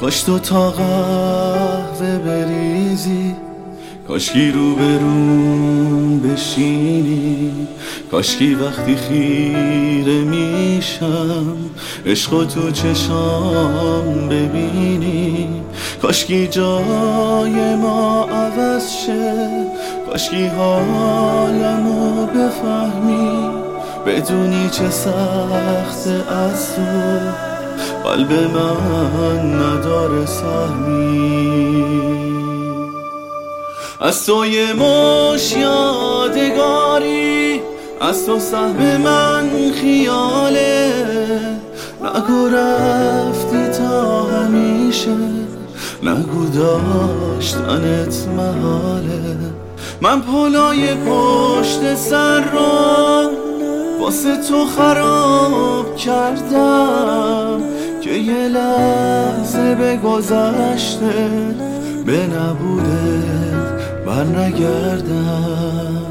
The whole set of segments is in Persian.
کاش 2 تا قهوه بریزی، کاشکی روبروم بشینی، کاشکی وقتی خیره میشم عشق تو چشام ببینی، کاشکی جای ما عوض شه، کاشکی حالمو بفهمی، بدونی چه سخت از تو قلب من نداره سهمی. از تو یه مش یادگاری، از تو سهم من خیاله، نگو رفتی تا همیشه، نگو داشتنت محاله. من پلای پشت سر رو واسه تو خراب کردم که یه لحظه به گذشته به نبوده بر نگردم.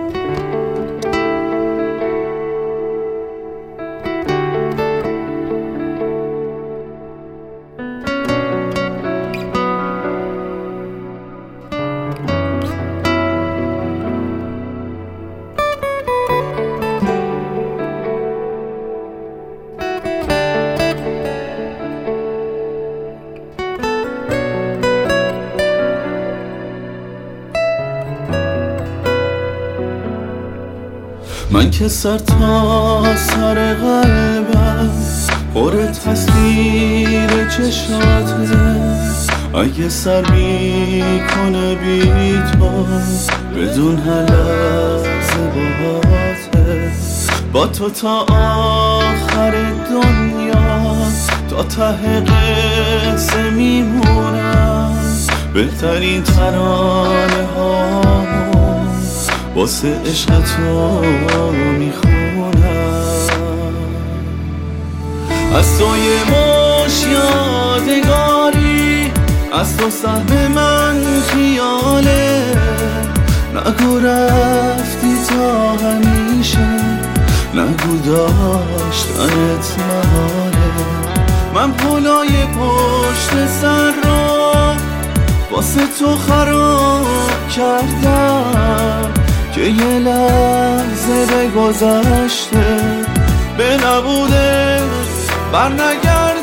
من که سر تا سر قلبم پر تصویر چشاته، اگه سر میکنه بی تو بدون هر لحظه باهاته، با تو تا آخر دنیا تا ته قصه میمونم، بهترین ترانه هامو واسه عشق تو میخونم. از تو یه مش یادگاری، از تو سهم من خیاله، نگو رفتی تا همیشه، نگو داشتنت محاله. من پلای پشت سر رو واسه تو خراب کردم که یه لحظه به گذشته به نبوده بر نگردم.